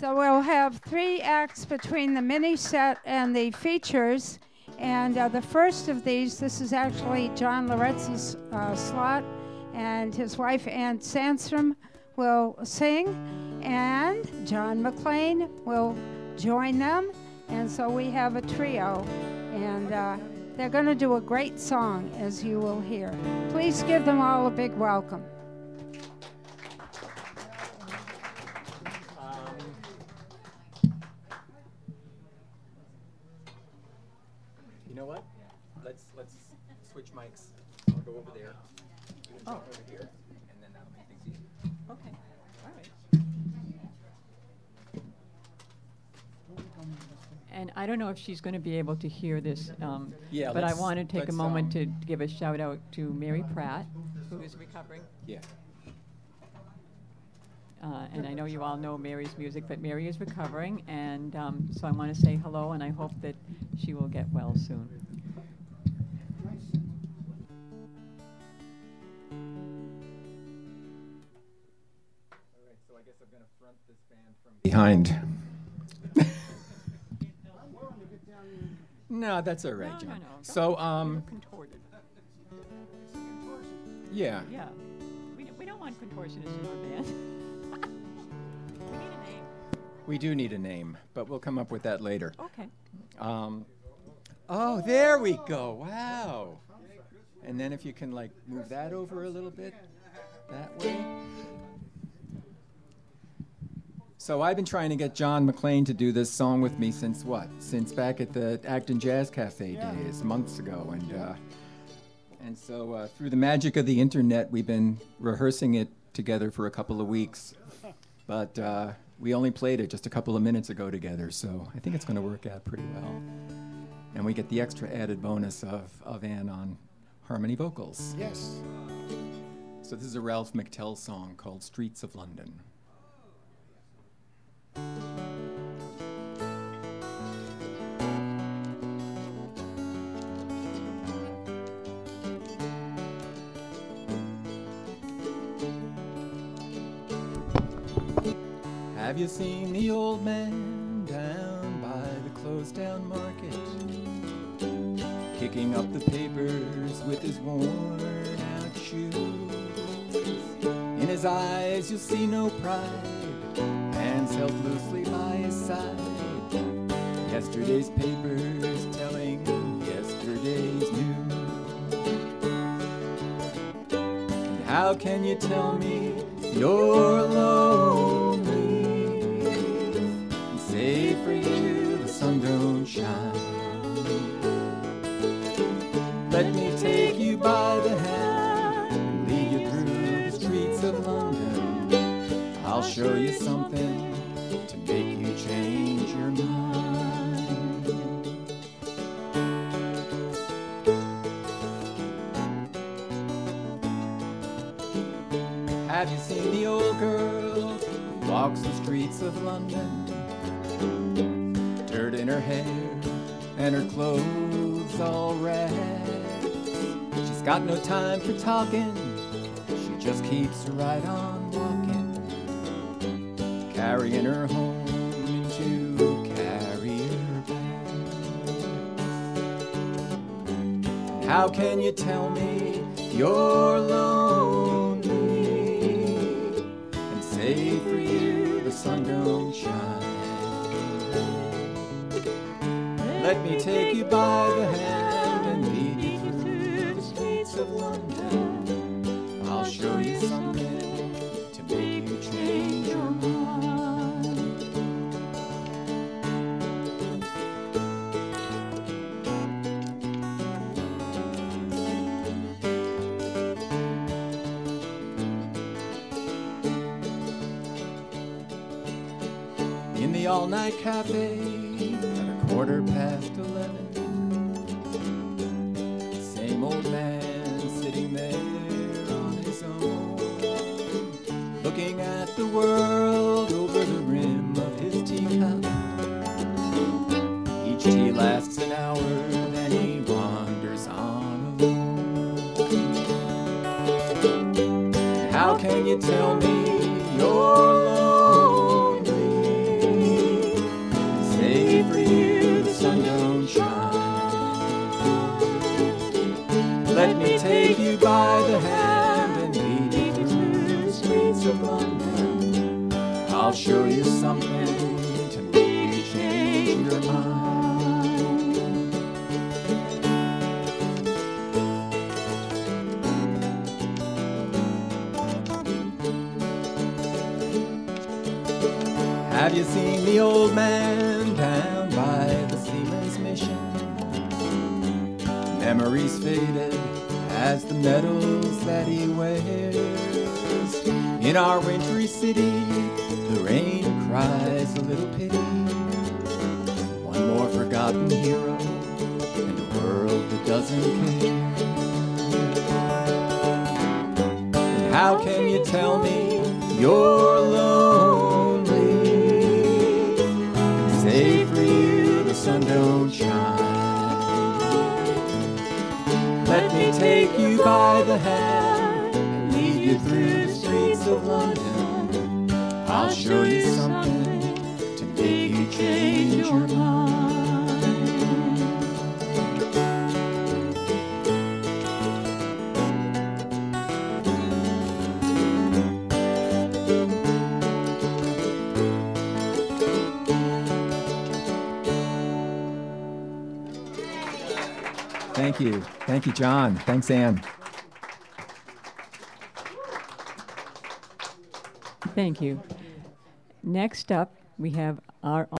So we'll have 3 acts between the mini set and the features. And the first of these, this is actually John Loretz's slot, and his wife Ann Sandstrom will sing, and John McLean will join them. And so we have a trio, and they're going to do a great song, as you will hear. Please give them all a big welcome. You know what? Let's switch mics. I'll go over there. You can talk over here, and then that'll make things easier. Okay. All right. And I don't know if she's going to be able to hear this, Yeah, but I let's- want to take a let's, moment to give a shout out to Mary Pratt, who is recovering. Yeah. And I know you all know Mary's music, but Mary is recovering, and so I want to say hello, and I hope that she will get well soon. All right, so I guess I'm going to front this band from behind. No, that's all right, No, John. no. So, Contorted. yeah. Yeah. We don't want contortionists in our band. We need a name. We do need a name, but we'll come up with that later. Okay. Oh, there we go. Wow. And then if you can, like, move that over a little bit, that way. So I've been trying to get John McLean to do this song with me since what? Since back at the Acton Jazz Cafe days, months ago. And so through the magic of the internet, we've been rehearsing it together for a couple of weeks. But we only played it just a couple of minutes ago together, so I think it's going to work out pretty well. And we get the extra added bonus of Ann on harmony vocals. Yes. So this is a Ralph McTell song called Streets of London. Have you seen the old man down by the closed down market, kicking up the papers with his worn out shoes? In his eyes you'll see no pride, hands held loosely by his side. Yesterday's papers telling yesterday's news. And how can you tell me you're lonely and say for you the sun don't shine? Let me take you by the hand and lead you through the streets of London. I'll show you something to make you change your mind. Have you seen the old girl who walks the streets of London? Dirt in her hair and her clothes all rags. She's got no time for talking, she just keeps right on walking, carrying her home into carrier bags. How can you tell me you're lonely and say for you the sun don't shine? Let me take you by the hand and lead you through the streets of London. I'll show you something to make you change your mind. In the all-night cafe at 11:15, same old man sitting there on his own, looking at the world over the rim of his teacup. Each tea lasts an hour, then he wanders on alone. How can you tell me you're lonely I'll show you something to make you change your mind. Have you seen the old man down by the Seaman's Mission? Memories faded as the medals that he wears. In our wintry city, the rain cries a little pity. One more forgotten hero in a world that doesn't care. And how can you tell me you're lonely? Say for you the sun don't shine. Let me take you by the hand and lead you through the streets of London. I'll show you something to make you change your mind. Thank you. Thank you, John. Thanks, Ann. Thank you. Next up, we have our